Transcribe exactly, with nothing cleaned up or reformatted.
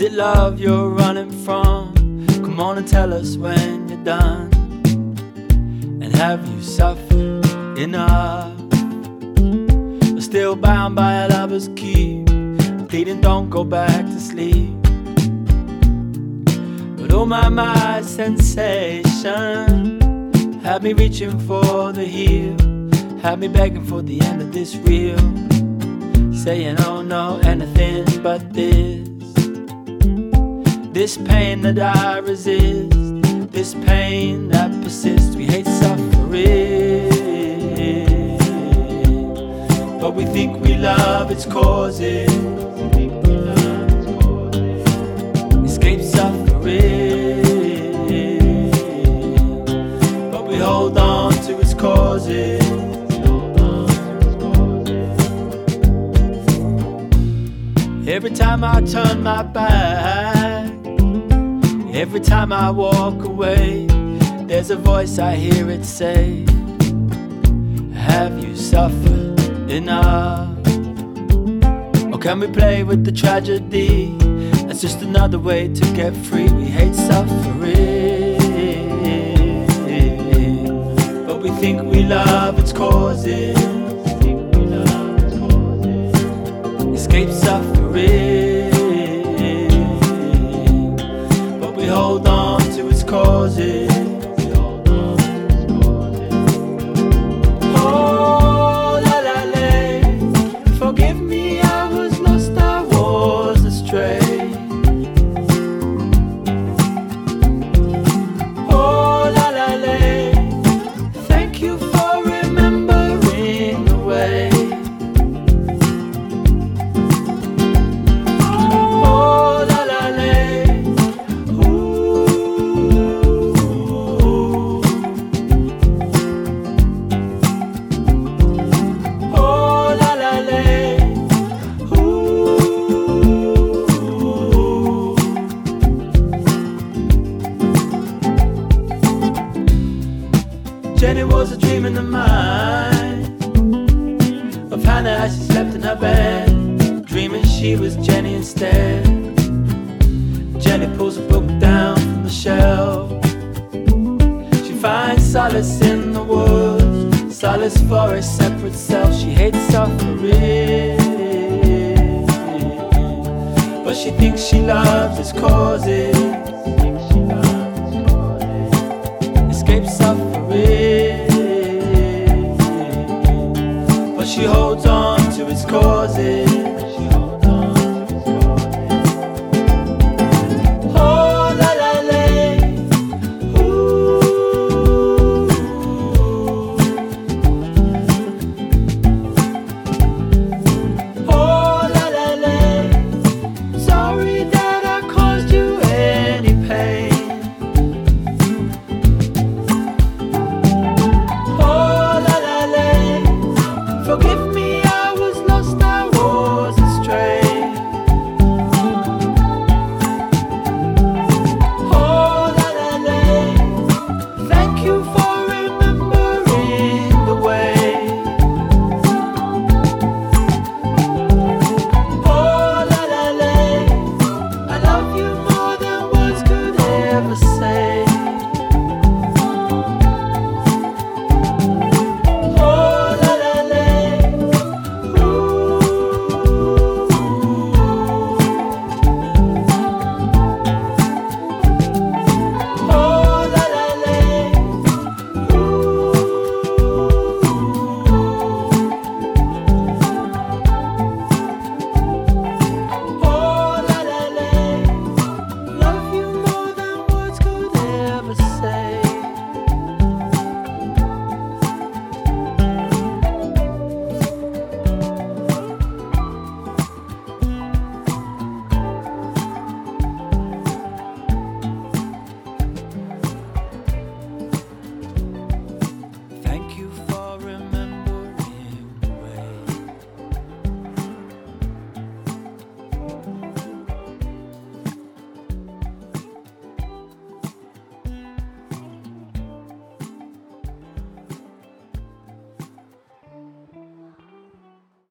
it love you're running from? Come on and tell us when you're done. And have you suffered enough? Or still bound by a lover's key, pleading don't go back to sleep? But oh my, my sensation had me reaching for the heel, had me begging for the end of this reel, saying oh no, anything but this. This pain that I resist, this pain that persists. We hate suffering, but we think we love its causes. Escape suffering, but we hold on to its causes. Every time I turn my back, every time I walk away, there's a voice I hear it say, have you suffered enough? Or can we play with the tragedy? That's just another way to get free. We hate suffering, but we think we love its causes. Escape suffering, but we hold on to its causes. Oh, la la la, forgive me, I was lost, I was astray. Oh, la la la, thank you for remembering the way. Jenny was a dream in the mind of Hannah as she slept in her bed, dreaming she was Jenny instead. Jenny pulls a book down from the shelf. She finds solace in the woods, solace for a separate self. She hates suffering, but she thinks she loves its causes.